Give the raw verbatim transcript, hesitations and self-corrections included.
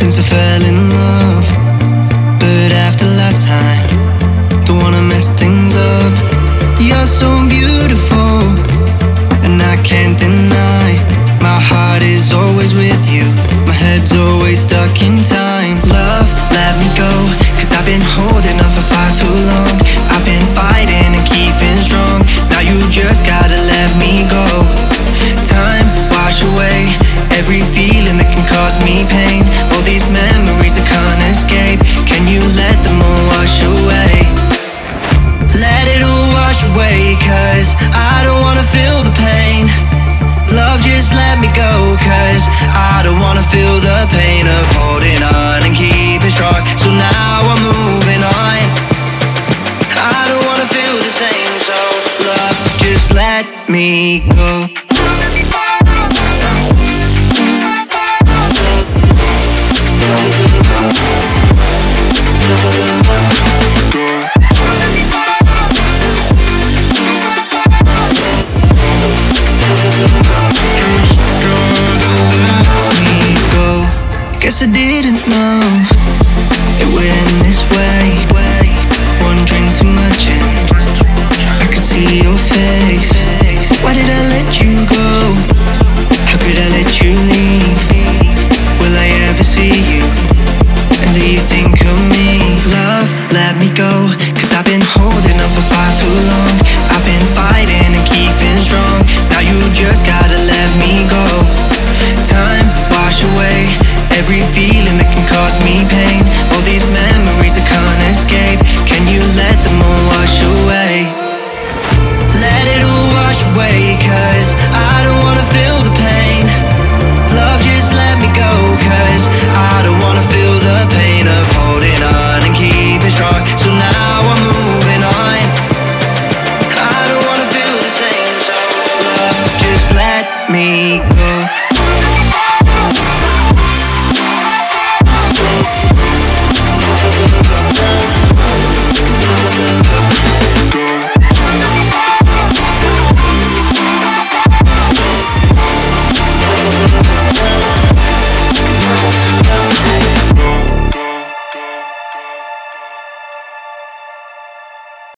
since I fell in love. But after last time, don't wanna mess things up. You're so beautiful, and I can't deny. My heart is always with you, my head's always stuck in time. Love, let me go, cause I've been holding on for far too long. I've been fighting and keeping strong, now you just gotta let me go. Time, wash away every feeling that can cause me pain. All these memories I can't escape, can you let them all wash away? Let it all wash away, cause I don't wanna feel the pain. Love, just let me go, cause I don't wanna feel the pain of holding on and keeping strong. So now I'm moving on, I don't wanna feel the same. So love, just let me go. Guess I didn't know